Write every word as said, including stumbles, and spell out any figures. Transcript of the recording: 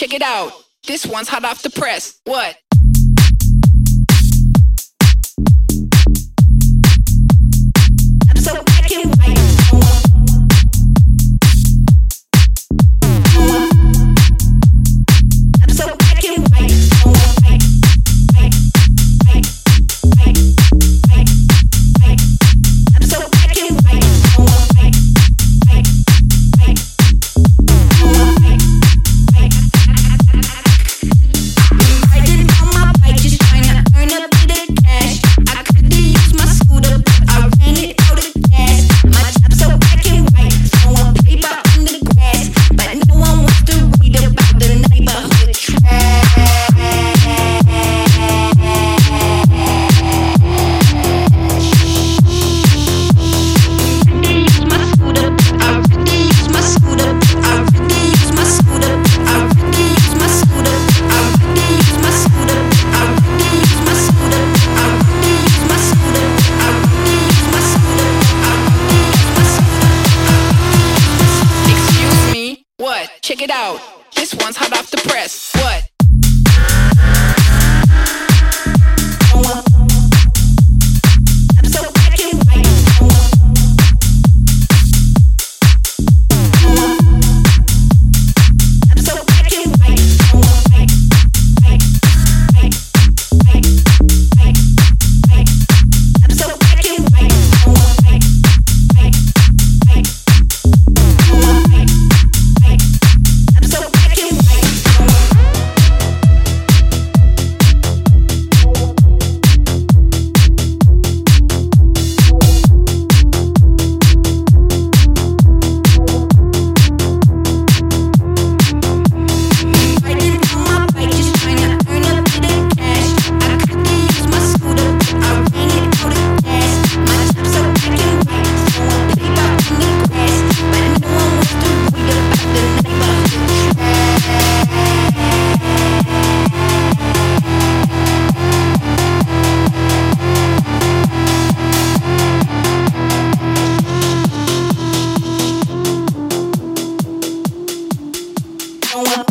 check it out. This one's hot off the press. What? I'm so black and white. I'm so black and white. I'm so black and white. Riding on my bike, just trying to earn a bit of cash. I could've used my scooter, but I ran it out of gas. My job's so black and white, throwing paper in the grass, but no one wants to read about the neighborhood trash. Check it out. This one's hot off the press. What? I'm so black and white. I'm so black and white. I'm so black and white. Don't